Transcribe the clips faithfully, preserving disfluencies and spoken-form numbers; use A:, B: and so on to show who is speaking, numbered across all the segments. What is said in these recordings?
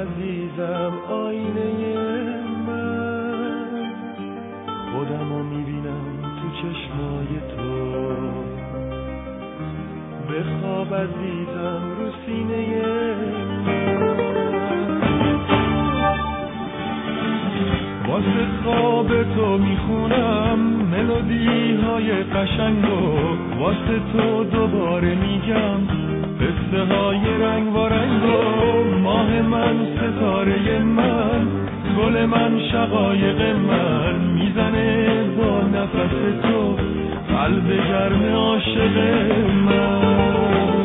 A: عزیزم آینه من، خودمو میبینم تو چشمای تو. بخواب عزیزم رو سینه من، واسه خواب تو میخونم ملودی های قشنگو، واسه تو دوباره میگم قصه های رنگ و رنگو. ماه من، ستاره من، گل من، شقایق من، میزنه با نفس تو قلب گرم عاشق من.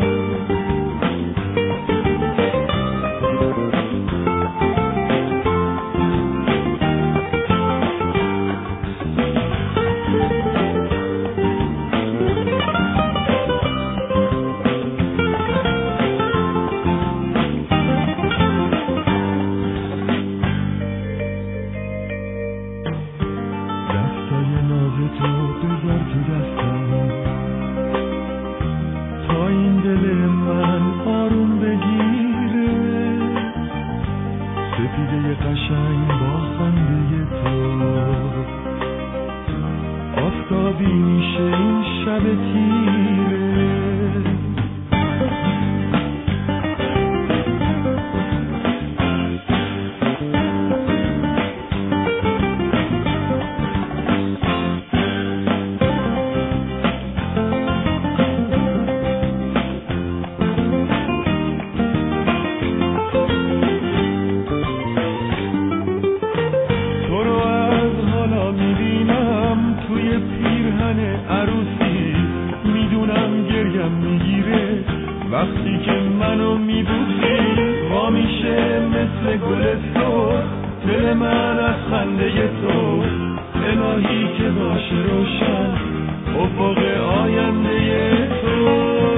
A: وقتی که منو میبوسی وا میشه مثل گل سرخ دل من از خنده تو. الهی که باشه روشن افق آینده تو.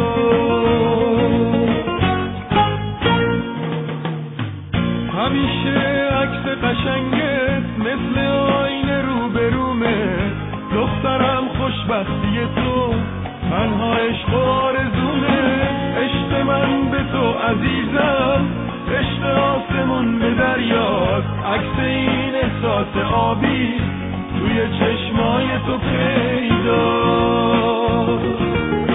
A: همیشه عکس قشنگت مثل آینه روبرومه. دخترم خوشبختی تو تنها عشق و آرزومه. عشق من به تو عزیزم عشق آسمون به دریاست. عکس این احساس آبی توی چشمای تو پیداست.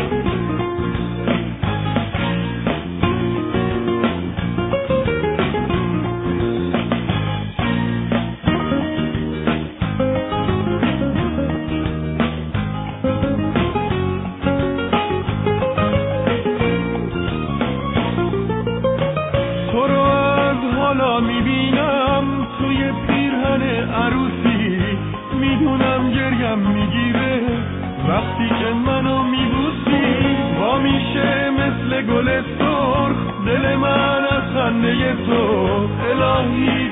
A: حالا میبینم توی پیرهن عروسی. میدونم گریم میگیره وقتی که منو میبوسی. وا میشه مثل گل سرخ دل من از خنده تو. الهی